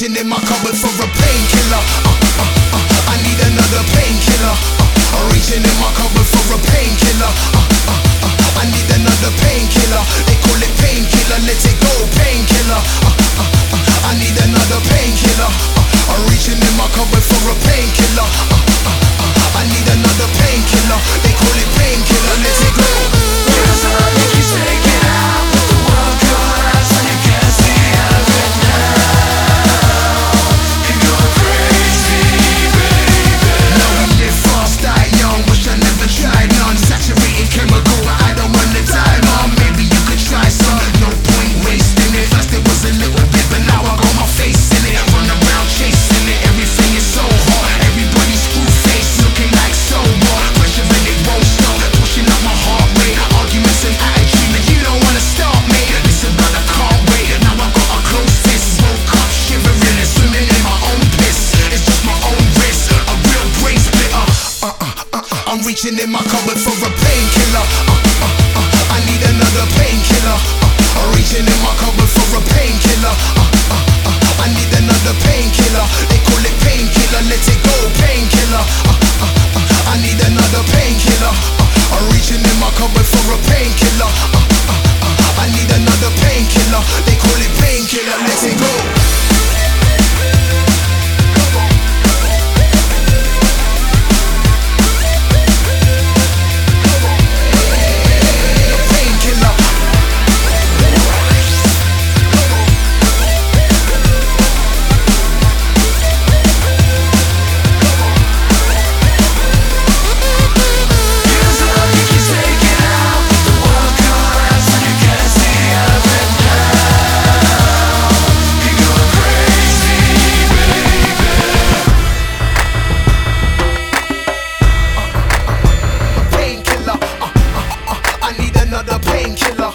reaching in my cupboard for a painkiller. I need another painkiller. I'm reaching in my cupboard for a painkiller. I need another painkiller. They call it painkiller, let it go, painkiller. I need another painkiller. I'm reaching in my cupboard for a painkiller. I need another painkiller. They call it painkiller, let it go. Feels like you take it out, but the world collapses and you can't see out of it now. You're going crazy, baby. Now we live fast, die young. Wish I never tried none. Saturated chemical, but I don't want to die, mom. Maybe you could try some. No point wasting it. First it was a little bit, but now I got my face in it. Run around chasing it. Everything is so hard. Everybody's screw face, looking like so what? Pressure and it won't stop. Pushing up my heart rate. Arguments and attitude, and you don't wanna stop me. Listen, but I can't wait. Now I've got a close fist. Woke up shivering and swimming in my own piss. It's just my own risk. A real brain splitter. I'm reaching in my cupboard for a painkiller. I need another painkiller. I'm reaching in my cupboard for a painkiller. I need another painkiller. They call it painkiller, let it go, painkiller. I need another painkiller. I'm reaching in my cupboard for a painkiller. I need another painkiller. They call it painkiller, let it go. Another painkiller.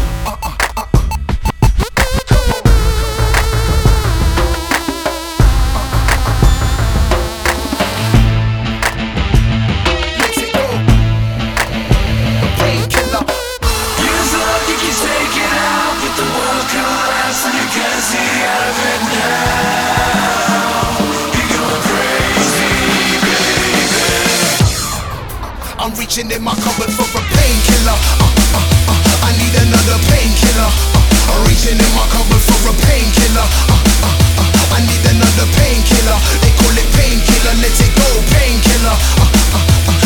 Let it go. Painkiller. Feels like you can take it out, but the world collapses and you can't see out of it now. You're going crazy, baby. I'm reaching in my cupboard for a painkiller. I need another painkiller. I'm reaching in my cupboard for a painkiller. I need another painkiller. They call it painkiller, let it go, painkiller.